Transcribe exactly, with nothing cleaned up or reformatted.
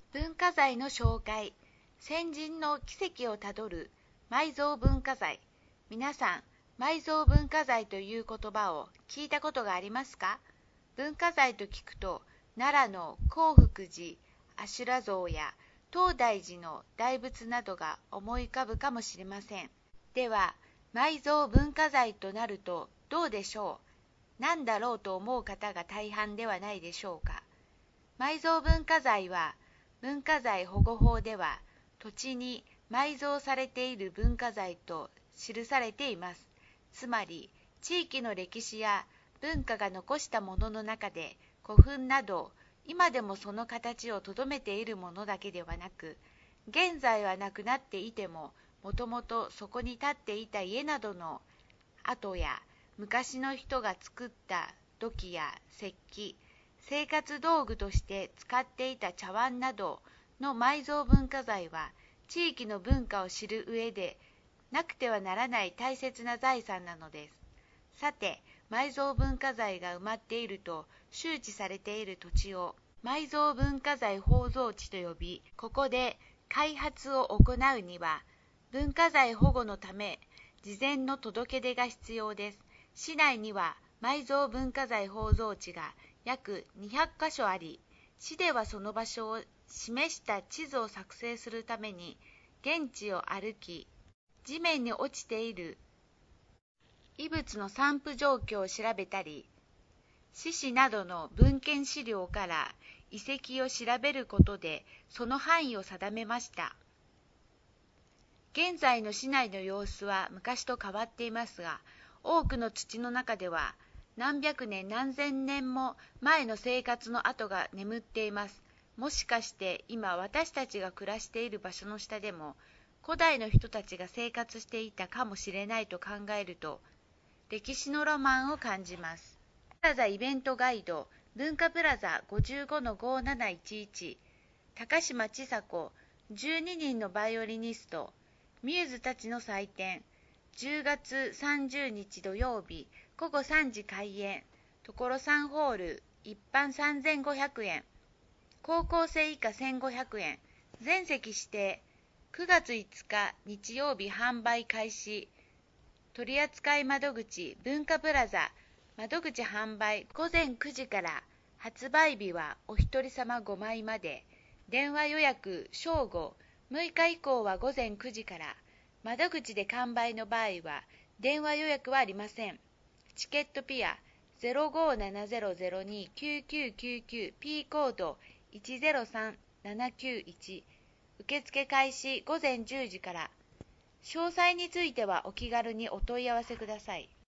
文化財の紹介。先人の軌跡をたどる埋蔵文化財。皆さん、埋蔵文化財という言葉を聞いたことがありますか？文化財と聞くと、奈良の興福寺、阿修羅像や東大寺の大仏などが思い浮かぶかもしれません。では、埋蔵文化財となるとどうでしょう？何だろうと思う方が大半ではないでしょうか。埋蔵文化財は、文化財保護法では、土地に埋蔵されている文化財と記されています。つまり、地域の歴史や文化が残したものの中で、古墳など、今でもその形をとどめているものだけではなく、現在はなくなっていても、もともとそこに建っていた家などの跡や、昔の人が作った土器や石器、生活道具として使っていた茶碗などの埋蔵文化財は、地域の文化を知る上でなくてはならない大切な財産なのです。さて、埋蔵文化財が埋まっていると周知されている土地を埋蔵文化財宝蔵地と呼び、ここで開発を行うには、文化財保護のため、事前の届け出が必要です。市内には埋蔵文化財宝蔵地が約にひゃっかしょあり、市ではその場所を示した地図を作成するために、現地を歩き、地面に落ちている遺物の散布状況を調べたり、市史などの文献資料から遺跡を調べることで、その範囲を定めました。現在の市内の様子は昔と変わっていますが、多くの土の中では何百年何千年も前の生活の跡が眠っています。もしかして今私たちが暮らしている場所の下でも古代の人たちが生活していたかもしれないと考えると、歴史のロマンを感じます。プラザイベントガイド、文化プラザ ごじゅうごのごなないちいち、高島千佐子、じゅうににんのバイオリニスト、ミューズたちの祭典、じゅうがつさんじゅうにち土曜日、ごごさんじ開演、所さんホール、一般さんぜんごひゃくえん、高校生以下せんごひゃくえん、全席指定、くがついつか日曜日販売開始、取扱窓口文化プラザ、窓口販売ごぜんくじから、発売日はお一人様ごまいまで、電話予約正午、むいか以降はごぜんくじから、窓口で完売の場合は電話予約はありません。チケットピア ゼロごーななゼロゼロにーきゅうきゅうきゅうきゅう P コードいちゼロさんななきゅういち、受付開始ごぜんじゅうじから。詳細についてはお気軽にお問い合わせください。